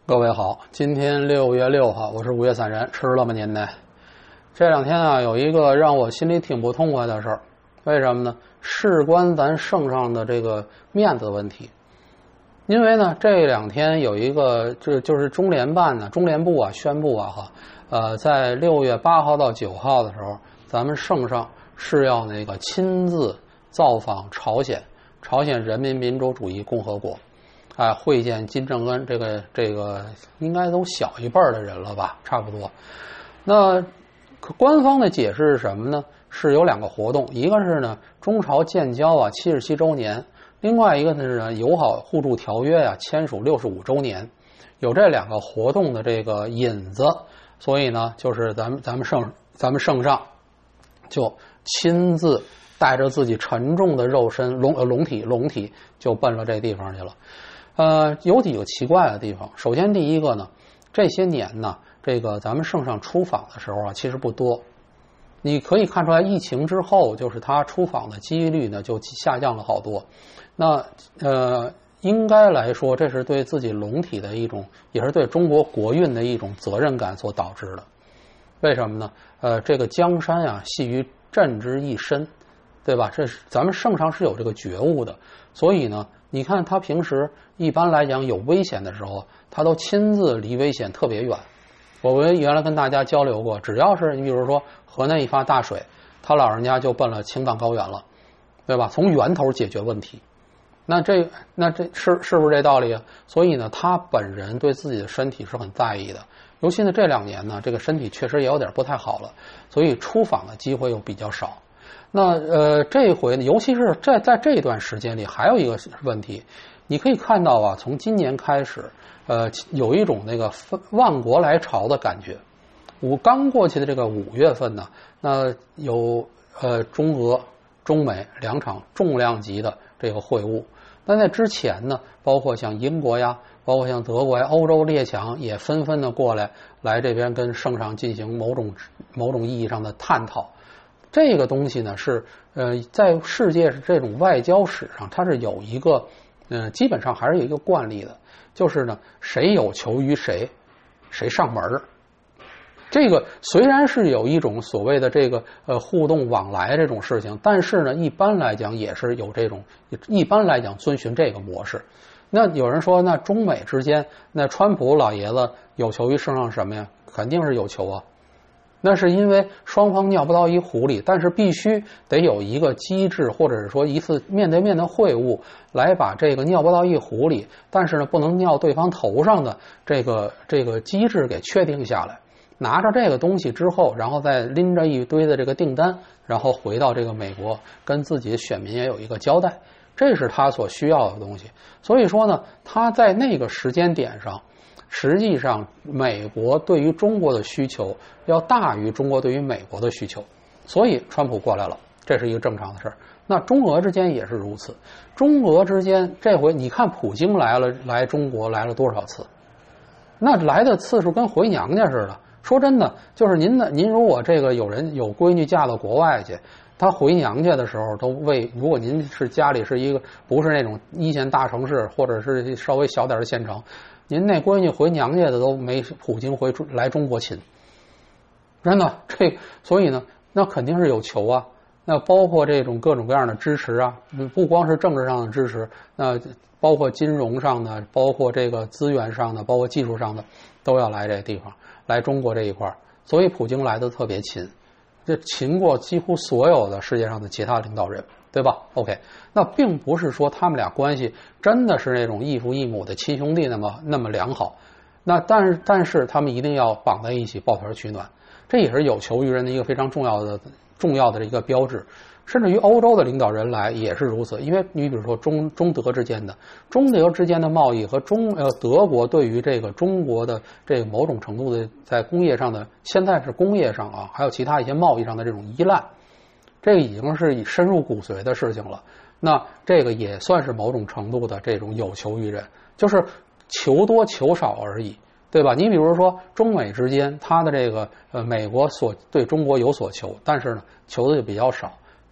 各位好，今天6月6号，我是5月3人，吃了吗您呢？这两天啊，有一个让我心里挺不痛快的事儿，为什么呢？事关咱圣上的这个面子问题。因为呢，这两天有一个就是中联办呢，中联部啊宣布啊在6月8号到9号的时候，咱们圣上是要那个亲自造访朝鲜人民民主主义共和国。会见金正恩，这个应该都小一辈的人了吧，差不多。那官方的解释是什么呢？是有两个活动，一个是呢中朝建交啊77周年，另外一个是呢友好互助条约啊签署65周年，有这两个活动的这个引子，所以呢就是咱们圣上就亲自带着自己沉重的肉身龙体就奔了这地方去了。有几个奇怪的地方。首先第一个呢，这些年呢，这个咱们圣上出访的时候啊，其实不多。你可以看出来，疫情之后，就是他出访的几率呢就下降了好多。那应该来说，这是对自己龙体的一种，也是对中国国运的一种责任感所导致的。为什么呢？这个江山啊，系于朕之一身，对吧？这是咱们圣上是有这个觉悟的，所以呢。你看他平时一般来讲有危险的时候，他都亲自离危险特别远。我原来跟大家交流过，只要是你比如说河内一发大水，他老人家就奔了青藏高原了，对吧？从源头解决问题。那这是不是这道理啊？所以呢，他本人对自己的身体是很在意的。尤其呢这2年呢，这个身体确实也有点不太好了，所以出访的机会又比较少。那这回呢，尤其是在这段时间里，还有一个问题，你可以看到啊，从今年开始，有一种那个万国来朝的感觉。刚过去的这个5月份呢，那有中俄、中美2场重量级的这个会晤。那在之前呢，包括像英国呀，包括像德国呀，欧洲列强也纷纷的过来这边跟圣上进行某种意义上的探讨。这个东西呢是在世界这种外交史上，它是有一个基本上还是有一个惯例的，就是呢谁有求于谁上门。这个虽然是有一种所谓的这个互动往来这种事情，但是呢一般来讲也是有这种，一般来讲遵循这个模式。那有人说，那中美之间，那川普老爷子有求于圣上什么呀？肯定是有求啊。那是因为双方尿不到一壶里，但是必须得有一个机制，或者是说一次面对面的会晤，来把这个尿不到一壶里，但是呢不能尿对方头上的这个机制给确定下来。拿着这个东西之后，然后再拎着一堆的这个订单，然后回到这个美国，跟自己的选民也有一个交代，这是他所需要的东西。所以说呢，他在那个时间点上，实际上美国对于中国的需求要大于中国对于美国的需求，所以川普过来了，这是一个正常的事儿。那中俄之间也是如此，中俄之间这回你看普京来中国来了多少次，那来的次数跟回娘家似的。说真的，就是您如果这个有人有闺女嫁到国外去，他回娘家的时候都如果您是家里是一个不是那种1线大城市，或者是稍微小点的县城，您那闺女回娘家的都没普京来中国亲，真的所以呢，那肯定是有求啊。那包括这种各种各样的支持啊，不光是政治上的支持，那包括金融上的，包括这个资源上的，包括技术上的，都要来这地方，来中国这一块。所以普京来的特别勤，这勤过几乎所有的世界上的其他领导人，对吧 ？OK， 那并不是说他们俩关系真的是那种异父异母的亲兄弟那么良好，那但是他们一定要绑在一起抱团取暖，这也是有求于人的一个非常重要的一个标志。甚至于欧洲的领导人来也是如此，因为你比如说中德之间的贸易和德国对于这个中国的这个某种程度的在工业上的，现在是工业上啊，还有其他一些贸易上的这种依赖，这个已经是深入骨髓的事情了。那这个也算是某种程度的这种有求于人，就是求多求少而已，对吧？你比如说中美之间，它的这个美国对中国有所求，但是呢求的就比较少。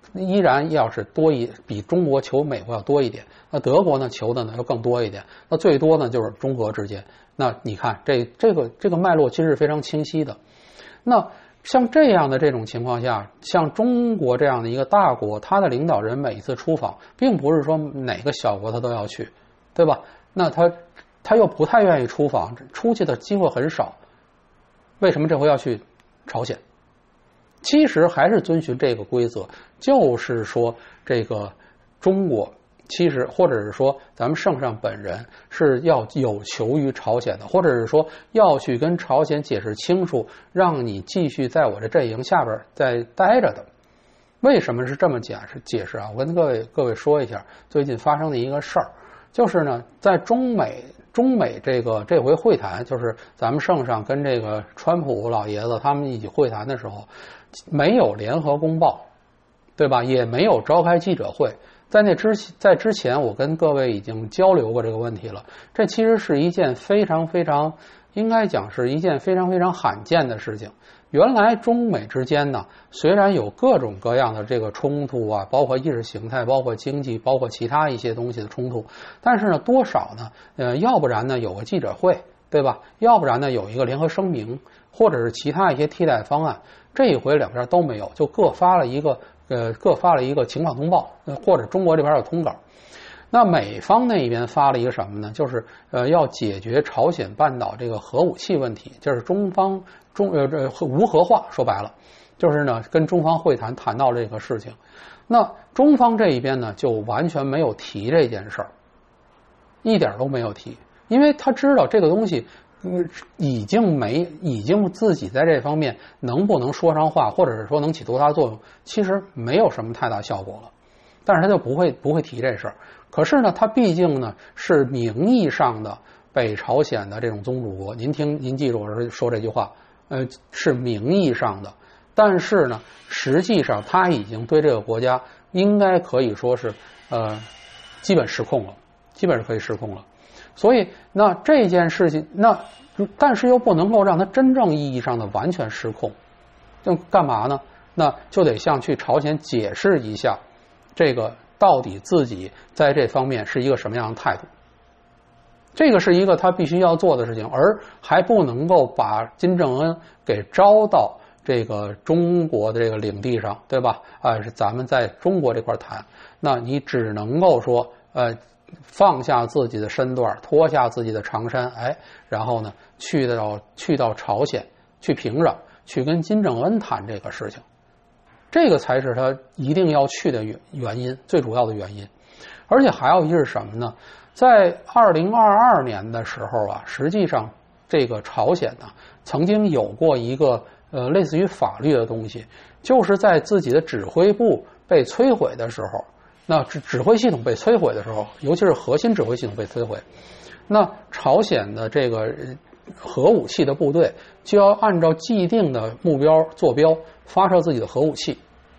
依然要是比中国求美国要多一点，那德国呢求的呢要更多一点，那最多呢就是中俄之间。那你看这个脉络其实是非常清晰的。那像这样的这种情况下，像中国这样的一个大国，他的领导人每一次出访，并不是说哪个小国他都要去，对吧？那他又不太愿意出访，出去的机会很少。为什么这回要去朝鲜？其实还是遵循这个规则，就是说这个中国其实或者是说咱们圣上本人是要有求于朝鲜的，或者是说要去跟朝鲜解释清楚，让你继续在我这阵营下边再待着的。为什么是这么解释啊？我跟各位说一下最近发生的一个事儿，就是呢，在中美这回会谈，就是咱们圣上跟这个川普老爷子他们一起会谈的时候，没有联合公报，对吧？也没有召开记者会。在之前，我跟各位已经交流过这个问题了。这其实是一件非常应该讲是一件非常罕见的事情。原来中美之间呢，虽然有各种各样的这个冲突啊，包括意识形态，包括经济，包括其他一些东西的冲突，但是呢，多少呢，要不然呢有个记者会，对吧？要不然呢有一个联合声明，或者是其他一些替代方案。这一回两边都没有，就各发了一个情况通报，或者中国这边有通稿。那美方那边发了一个什么呢？就是要解决朝鲜半岛这个核武器问题，就是无核化，说白了就是呢跟中方会谈到这个事情。那中方这一边呢就完全没有提这件事儿，一点都没有提，因为他知道这个东西已经自己在这方面能不能说上话，或者是说能起多大作用，其实没有什么太大效果了。但是他就不会提这事儿。可是呢，他毕竟呢是名义上的北朝鲜的这种宗主国，您记住我说这句话，是名义上的，但是呢，实际上他已经对这个国家应该可以说是基本失控了，基本是可以失控了。所以那这件事情，但是又不能够让它真正意义上的完全失控，就干嘛呢？那就得向去朝鲜解释一下，这个到底自己在这方面是一个什么样的态度。这个是一个他必须要做的事情，而还不能够把金正恩给招到这个中国的这个领地上，对吧？是咱们在中国这块谈，那你只能够说放下自己的身段，脱下自己的长衫，然后呢去到朝鲜，去平壤，去跟金正恩谈这个事情。这个才是他一定要去的原因，最主要的原因。而且还有一是什么呢？在2022年的时候啊，实际上这个朝鲜呢曾经有过一个类似于法律的东西，就是在自己的指挥部被摧毁的时候，那指挥系统被摧毁的时候，尤其是核心指挥系统被摧毁，那朝鲜的这个核武器的部队就要按照既定的目标坐标发射自己的核武器。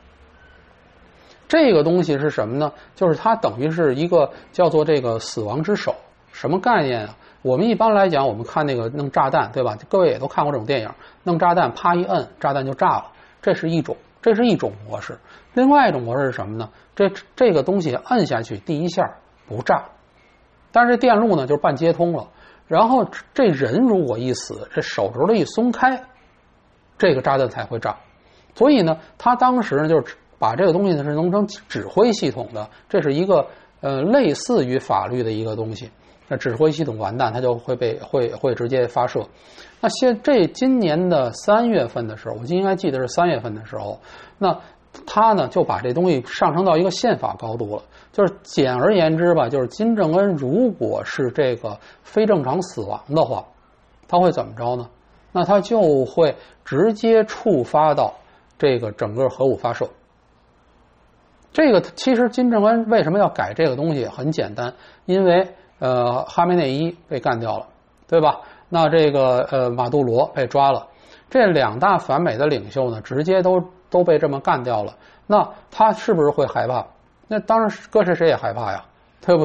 这个东西是什么呢？就是它等于是一个叫做这个死亡之手。什么概念啊？我们一般来讲，我们看那个弄炸弹，对吧？各位也都看过这种电影，弄炸弹啪一摁，炸弹就炸了，这是一种模式。另外一种模式是什么呢？这个东西摁下去第一下不炸，但是这电路呢就是半接通了，然后这人如果一死，这手指头一松开，这个炸弹才会炸。所以呢，他当时呢就是把这个东西呢是弄成指挥系统的，这是一个类似于法律的一个东西。那指挥系统完蛋，它就会直接发射。那今年的3月份的时候，我应该记得是3月份的时候，那他呢就把这东西上升到一个宪法高度了。就是简而言之吧，就是金正恩如果是这个非正常死亡的话，他会怎么着呢？那他就会直接触发到这个整个核武发射。这个其实金正恩为什么要改这个东西很简单，因为哈梅内伊被干掉了，对吧？那这个马杜罗被抓了，这两大反美的领袖呢，直接都被这么干掉了。那他是不是会害怕？那当然，搁谁也害怕呀，对不对？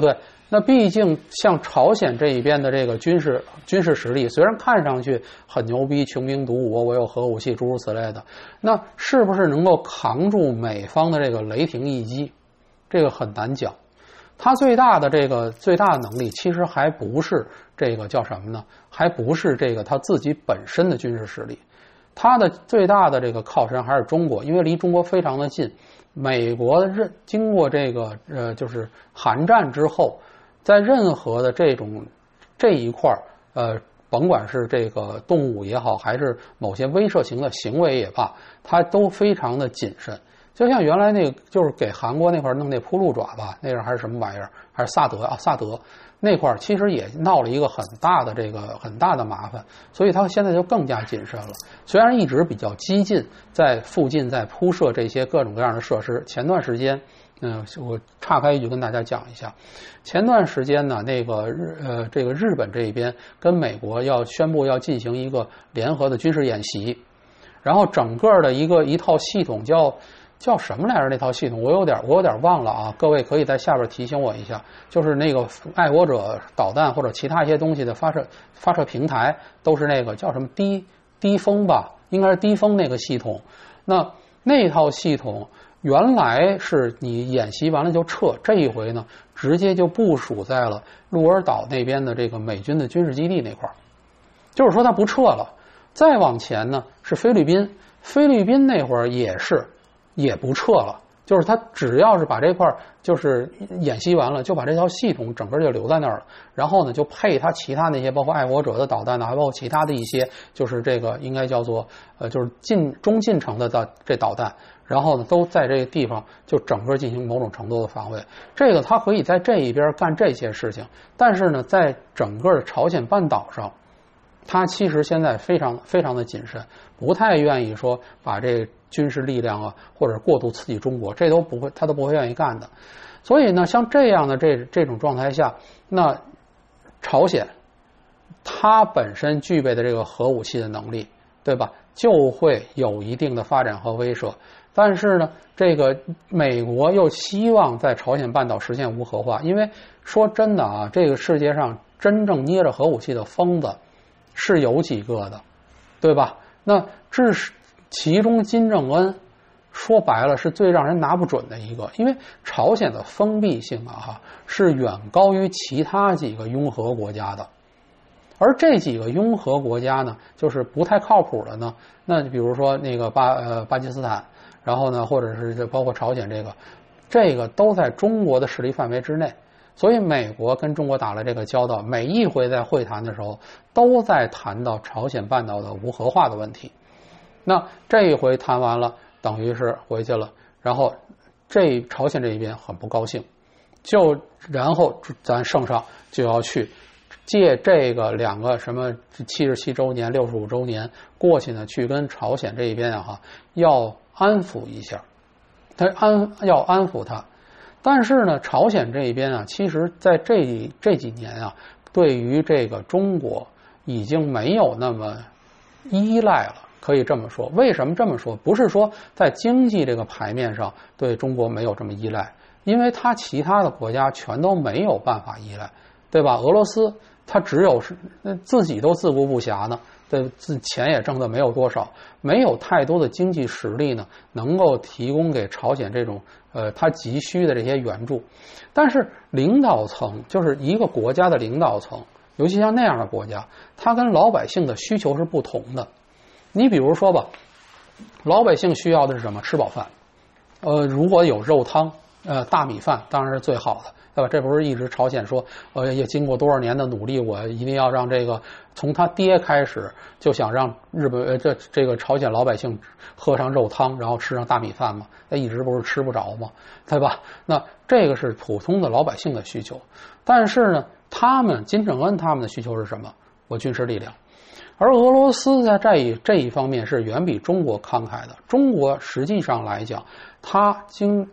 那毕竟像朝鲜这一边的这个军事实力，虽然看上去很牛逼，穷兵黩武，我有核武器，诸如此类的，那是不是能够扛住美方的这个雷霆一击？这个很难讲。它最大的能力，其实还不是这个叫什么呢？还不是这个它自己本身的军事实力。它的最大的这个靠山还是中国，因为离中国非常的近。美国经过这个就是韩战之后，在任何的这一块甭管是这个动武也好，还是某些威慑型的行为也罢，它都非常的谨慎。就像原来那个就是给韩国那块弄那扑鹿爪吧，那是还是什么玩意儿？还是萨德那块其实也闹了一个很大的麻烦，所以他现在就更加谨慎了。虽然一直比较激进，在附近在铺设这些各种各样的设施。前段时间，我岔开一句跟大家讲一下，前段时间呢，这个日本这一边跟美国要宣布要进行一个联合的军事演习，然后整个的一套系统叫什么来着？那套系统我有点忘了啊，各位可以在下边提醒我一下。就是那个爱国者导弹或者其他一些东西的发射平台，都是那个叫什么低风吧，应该是低风那个系统。那套系统原来是你演习完了就撤，这一回呢，直接就部署在了鹿儿岛那边的这个美军的军事基地那块儿，就是说它不撤了。再往前呢是菲律宾那会儿也不撤了，就是他只要是把这块就是演习完了，就把这套系统整个就留在那儿了，然后呢就配他其他那些包括爱国者的导弹呢，还包括其他的一些就是这个应该叫做就是中近程的这导弹，然后呢都在这个地方就整个进行某种程度的防卫。这个他可以在这一边干这些事情，但是呢在整个朝鲜半岛上，他其实现在非常非常的谨慎，不太愿意说把这军事力量啊或者过度刺激中国，这都不会，他都不会愿意干的。所以呢，像这样的这种状态下，那朝鲜它本身具备的这个核武器的能力，对吧，就会有一定的发展和威慑。但是呢，这个美国又希望在朝鲜半岛实现无核化，因为说真的啊，这个世界上真正捏着核武器的疯子是有几个的，对吧？那这是其中金正恩说白了是最让人拿不准的一个，因为朝鲜的封闭性是远高于其他几个拥核国家的，而这几个拥核国家呢，就是不太靠谱的呢。那比如说那个巴基斯坦，然后呢，或者是包括朝鲜这个都在中国的势力范围之内。所以美国跟中国打了这个交道，每一回在会谈的时候都在谈到朝鲜半岛的无核化的问题。那这一回谈完了，等于是回去了，然后朝鲜这一边很不高兴，然后咱圣上就要去借这个两个什么77周年、65周年过去呢，去跟朝鲜这一边要安抚一下，要安抚他。但是呢，朝鲜这一边其实在这几年对于这个中国已经没有那么依赖了，可以这么说。为什么这么说？不是说在经济这个牌面上对中国没有这么依赖，因为它其他的国家全都没有办法依赖，对吧？俄罗斯它只有自己都自顾不暇呢，钱也挣得没有多少，没有太多的经济实力呢，能够提供给朝鲜这种它急需的这些援助。但是领导层，就是一个国家的领导层，尤其像那样的国家，它跟老百姓的需求是不同的。你比如说吧，老百姓需要的是什么？吃饱饭。如果有肉汤，大米饭当然是最好的，对吧？这不是一直朝鲜说，也经过多少年的努力，我一定要让这个从他爹开始就想让日本这个朝鲜老百姓喝上肉汤，然后吃上大米饭嘛，那一直不是吃不着嘛，对吧？那这个是普通的老百姓的需求，但是呢，金正恩他们的需求是什么？我军事力量。而俄罗斯在这一方面是远比中国慷慨的。中国实际上来讲，它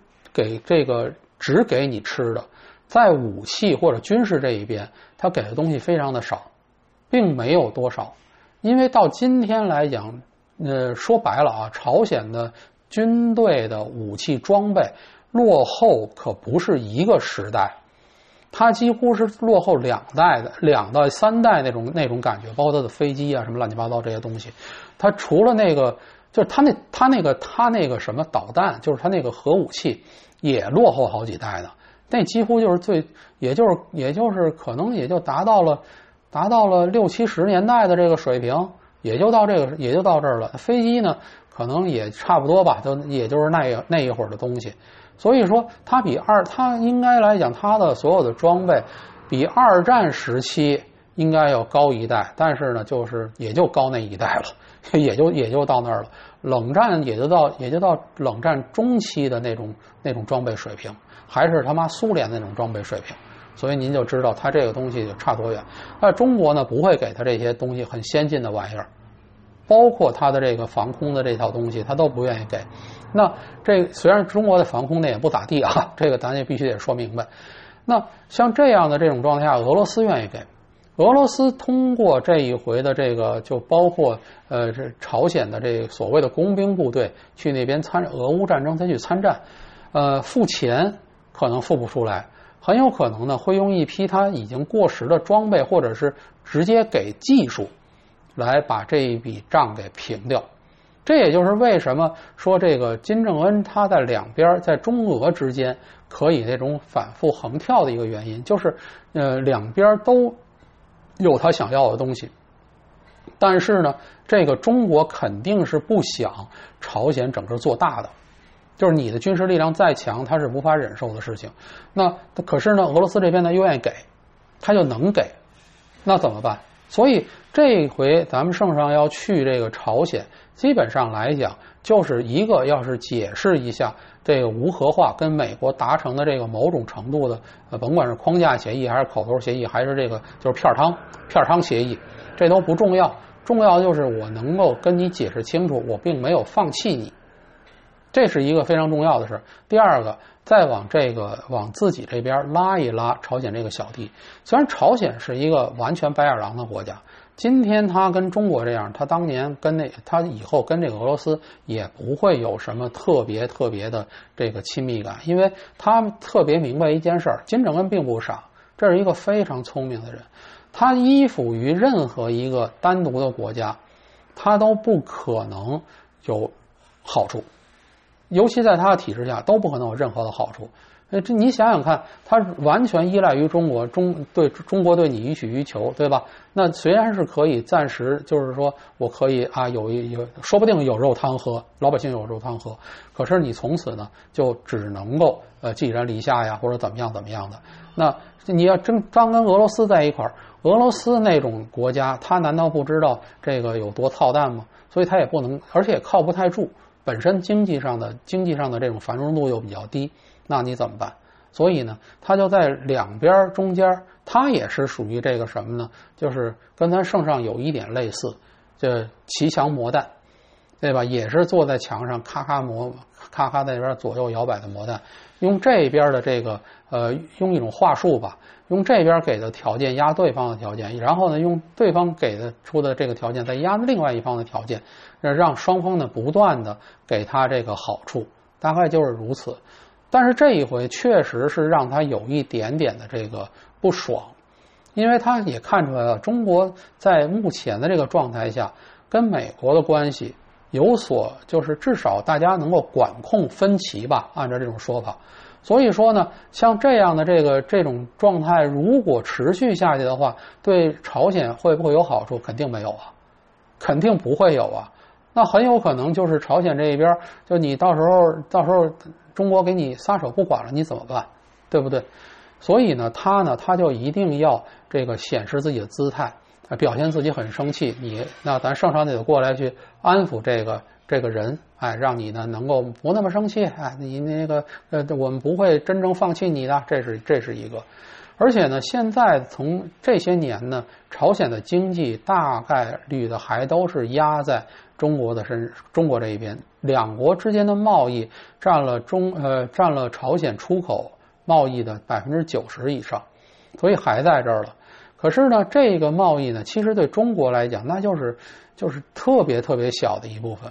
只给你吃的，在武器或者军事这一边，它给的东西非常的少，并没有多少。因为到今天来讲，说白了朝鲜的军队的武器装备落后可不是一个时代。 它几乎是落后2到3代那种感觉，包括它的飞机啊什么乱七八糟这些东西。它除了那个，就是它那个什么导弹，就是它那个核武器也落后好几代的。那几乎就是也就是可能也就达到了60、70年代的这个水平，也就到这儿了。飞机呢，可能也差不多吧，也就是那一会儿的东西。所以说，它应该来讲，它的所有的装备比2战时期应该要高一代，但是呢，就是也就高那一代了，也就到那儿了。冷战也就到冷战中期的那种装备水平，还是他妈苏联那种装备水平。所以您就知道它这个东西就差多远。那中国呢，不会给它这些东西很先进的玩意儿，包括它的这个防空的这套东西，它都不愿意给。那这虽然中国的防空呢也不咋地啊，这个咱也必须得说明白。那像这样的这种状态下，俄罗斯愿意给。俄罗斯通过这一回的这个，就包括这朝鲜的这个所谓的工兵部队去那边俄乌战争再去参战，付钱可能付不出来，很有可能呢会用一批他已经过时的装备，或者是直接给技术来把这一笔账给平掉。这也就是为什么说这个金正恩他在两边在中俄之间可以那种反复横跳的一个原因，就是两边都有他想要的东西，但是呢，这个中国肯定是不想朝鲜整个做大的，就是你的军事力量再强，他是无法忍受的事情。那可是呢，俄罗斯这边呢又愿意给，他就能给，那怎么办？所以这一回咱们圣上要去这个朝鲜，基本上来讲就是一个要是解释一下这个无核化跟美国达成的这个某种程度的甭管是框架协议还是口头协议，还是这个就是片汤协议，这都不重要，重要就是我能够跟你解释清楚，我并没有放弃你，这是一个非常重要的事。第二个，再往自己这边拉一拉朝鲜这个小弟。虽然朝鲜是一个完全白眼狼的国家，今天他跟中国这样，他当年他以后跟这个俄罗斯也不会有什么特别的这个亲密感，因为他特别明白一件事，金正恩并不傻，这是一个非常聪明的人，他依附于任何一个单独的国家，他都不可能有好处，尤其在他的体制下都不可能有任何的好处。这你想想看，他完全依赖于中国，中国对你予取予求，对吧？那虽然是可以暂时，就是说我可以啊，有说不定有肉汤喝，老百姓有肉汤喝，可是你从此呢就只能够寄人篱下呀，或者怎么样的。那你要刚跟俄罗斯在一块儿，俄罗斯那种国家，他难道不知道这个有多操蛋吗？所以他也不能，而且也靠不太住，本身经济上的这种繁荣度又比较低。那你怎么办？所以呢，他就在两边中间，他也是属于这个什么呢？就是跟咱圣上有一点类似，这骑墙磨蛋，对吧？也是坐在墙上咔咔在那边左右摇摆的磨蛋，用这边的这个用一种话术吧，用这边给的条件压对方的条件，然后呢，用对方给的出的这个条件再压另外一方的条件，让双方呢不断的给他这个好处，大概就是如此。但是这一回确实是让他有一点点的这个不爽，因为他也看出来了，中国在目前的这个状态下跟美国的关系有所就是至少大家能够管控分歧吧，按照这种说法。所以说呢，像这样的这种状态如果持续下去的话，对朝鲜会不会有好处？肯定没有啊，肯定不会有啊。那很有可能就是朝鲜这一边，就你到时候中国给你撒手不管了，你怎么办？对不对？所以呢，他就一定要这个显示自己的姿态，表现自己很生气。那咱圣上得过来去安抚这个人，让你呢能够不那么生气，你那个我们不会真正放弃你的，这是一个。而且呢，现在从这些年呢，朝鲜的经济大概率的还都是压在中国这一边，两国之间的贸易占了朝鲜出口贸易的90%以上，所以还在这儿了。可是呢，这个贸易呢，其实对中国来讲，那就是特别小的一部分。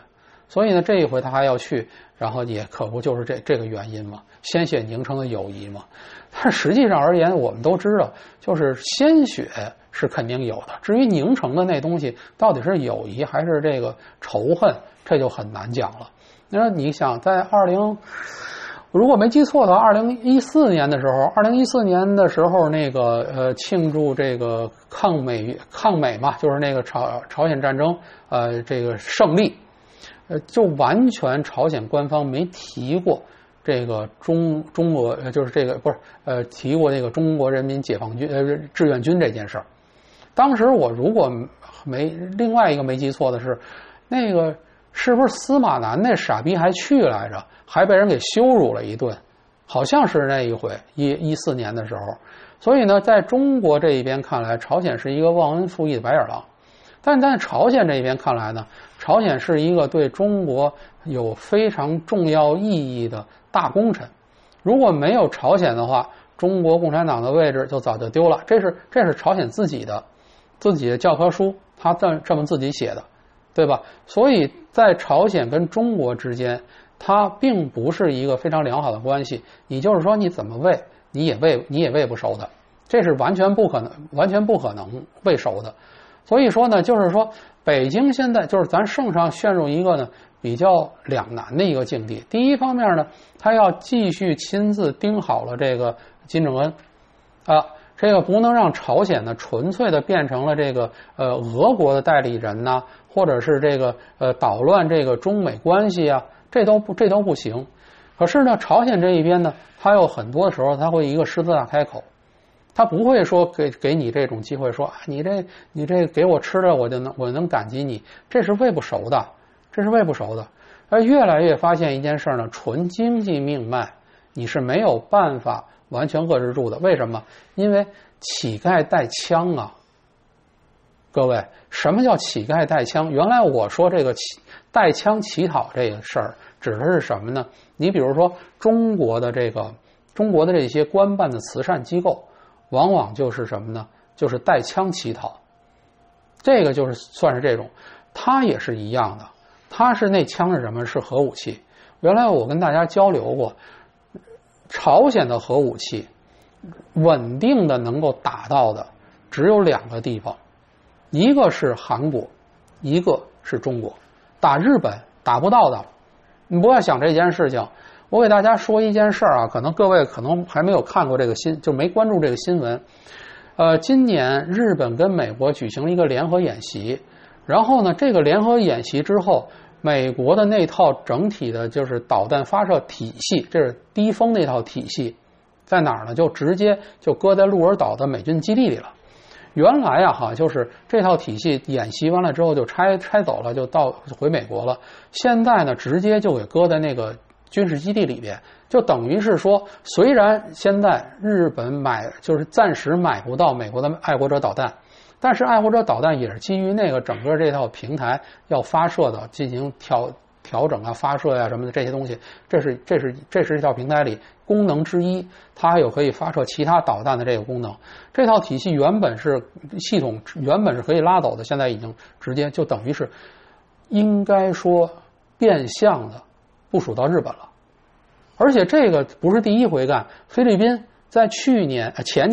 所以呢，这一回他还要去，然后也可不就是这个原因嘛，鲜血凝成的友谊嘛。但是实际上而言，我们都知道，就是鲜血是肯定有的，至于凝成的那东西到底是友谊还是这个仇恨，这就很难讲了。那你想，在如果没记错的话，2014年的时候，那个庆祝这个抗美嘛，就是那个朝鲜战争这个胜利，就完全朝鲜官方没提过这个中国就是这个不是提过那个中国人民解放军志愿军这件事儿。当时我如果另外一个没记错的是，那个是不是司马南那傻逼还去来着，还被人给羞辱了一顿，好像是那一回14年的时候。所以呢，在中国这一边看来，朝鲜是一个忘恩负义的白眼狼，但在朝鲜这一边看来呢，朝鲜是一个对中国有非常重要意义的大功臣。如果没有朝鲜的话，中国共产党的位置就早就丢了。这是朝鲜自己的教科书，他这么自己写的，对吧？所以在朝鲜跟中国之间，它并不是一个非常良好的关系。你就是说你怎么喂，你也喂不熟的，这是完全不可能喂熟的。所以说呢，就是说北京现在就是咱圣上陷入一个呢比较两难的一个境地。第一方面呢，他要继续亲自盯好了这个金正恩这个不能让朝鲜呢纯粹的变成了这个俄国的代理人呐，或者是这个捣乱这个中美关系啊，这都不行。可是呢，朝鲜这一边呢，他有很多时候他会一个狮子大开口，他不会说给你这种机会说你这给我吃的我能感激你，这是喂不熟的，而越来越发现一件事呢，纯经济命脉你是没有办法完全遏制住的。为什么？因为乞丐带枪啊！各位，什么叫乞丐带枪？原来我说这个带枪乞讨这个事儿指的是什么呢？你比如说中国的这些官办的慈善机构，往往就是什么呢？就是带枪乞讨。这个就是算是这种，它也是一样的。它是那枪是什么？是核武器。原来我跟大家交流过，朝鲜的核武器稳定的能够打到的只有2个地方，一个是韩国，一个是中国。打日本打不到的。你不要想这件事情。我给大家说一件事啊，可能各位还没有看过这个就没关注这个新闻。今年日本跟美国举行了一个联合演习，然后呢，这个联合演习之后，美国的那套整体的就是导弹发射体系，这是低风那套体系，在哪儿呢？就直接就搁在鹿儿岛的美军基地里了。原来就是这套体系演习完了之后就拆走了，就回美国了。现在呢，直接就给搁在那个军事基地里边，就等于是说，虽然现在日本就是暂时买不到美国的爱国者导弹，但是爱国者导弹也是基于那个整个这套平台要发射的进行调整啊、发射啊什么的这些东西，这是这套平台里功能之一，它还有可以发射其他导弹的这个功能。这套体系系统原本是可以拉走的，现在已经直接就等于是应该说变相的部署到日本了。而且这个不是第一回干，菲律宾在前年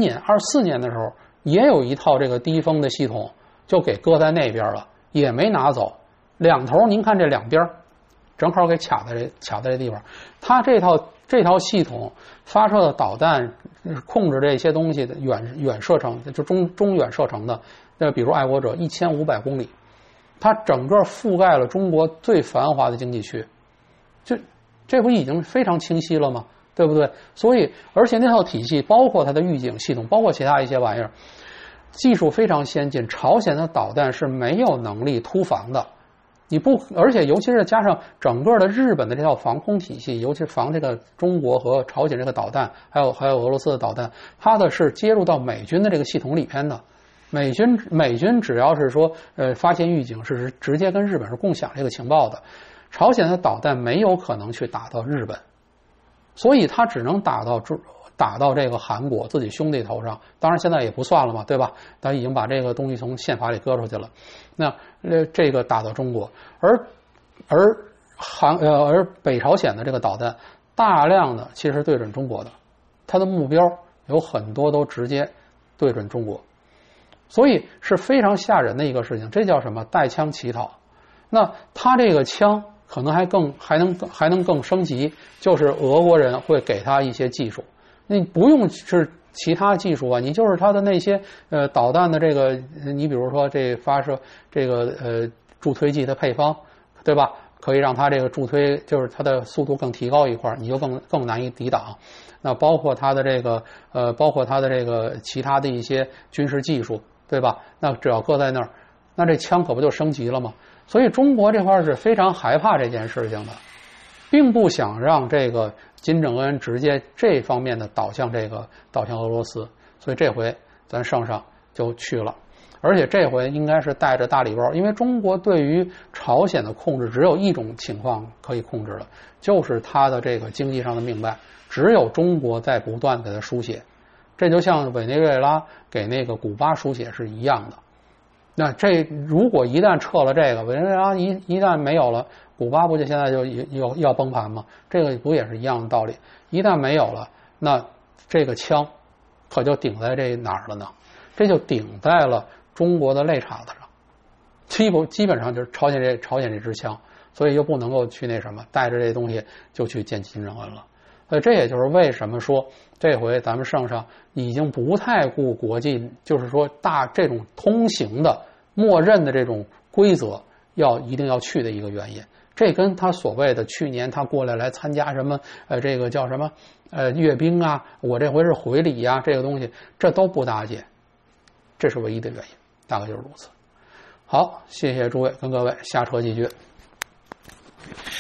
24年的时候也有一套这个低风的系统，就给搁在那边了，也没拿走。两头您看这两边正好给卡在这地方。它这套系统发射的导弹控制这些东西的远射程，就中远射程的，比如爱国者1500公里，它整个覆盖了中国最繁华的经济区，这不已经非常清晰了吗？对不对？所以而且那套体系包括它的预警系统，包括其他一些玩意儿，技术非常先进。朝鲜的导弹是没有能力突防的。而且尤其是加上整个的日本的这套防空体系，尤其是防这个中国和朝鲜这个导弹，还有俄罗斯的导弹，它的是接入到美军的这个系统里边的。美军只要是说发现预警，是直接跟日本是共享这个情报的。朝鲜的导弹没有可能去打到日本，所以它只能打到这个韩国自己兄弟头上。当然现在也不算了嘛，对吧？他已经把这个东西从宪法里割出去了。那这个打到中国，而而北朝鲜的这个导弹大量的其实对准中国的，它的目标有很多都直接对准中国，所以是非常吓人的一个事情。这叫什么？带枪乞讨。那他这个枪可能还能更升级，就是俄国人会给他一些技术，你不用是其他技术啊，你就是他的那些导弹的这个，你比如说这发射这个助推剂的配方，对吧？可以让它这个助推就是它的速度更提高一块，你就更难以抵挡。那包括它的这个其他的一些军事技术，对吧？那只要搁在那儿，那这枪可不就升级了吗？所以中国这块是非常害怕这件事情的，并不想让这个金正恩直接这方面的导向俄罗斯，所以这回咱上就去了。而且这回应该是带着大礼包，因为中国对于朝鲜的控制只有一种情况可以控制的，就是它的这个经济上的命脉，只有中国在不断的给它输血，这就像委内瑞拉给那个古巴输血是一样的。那这如果一旦撤了这个，委内瑞拉一旦没有了，古巴不就现在就要崩盘吗？这个不也是一样的道理？一旦没有了，那这个枪可就顶在这哪儿了呢？这就顶在了中国的肋叉子上，基本上就是朝鲜这支枪，所以就不能够去那什么带着这东西就去见金正恩了。所以这也就是为什么说这回咱们上已经不太顾国际，就是说这种通行的默认的这种规则一定要去的一个原因。这跟他所谓的去年他过来参加什么这个叫什么阅兵啊，我这回是回礼啊，这个东西这都不搭界，这是唯一的原因，大概就是如此。好，谢谢诸位跟各位，下车继续。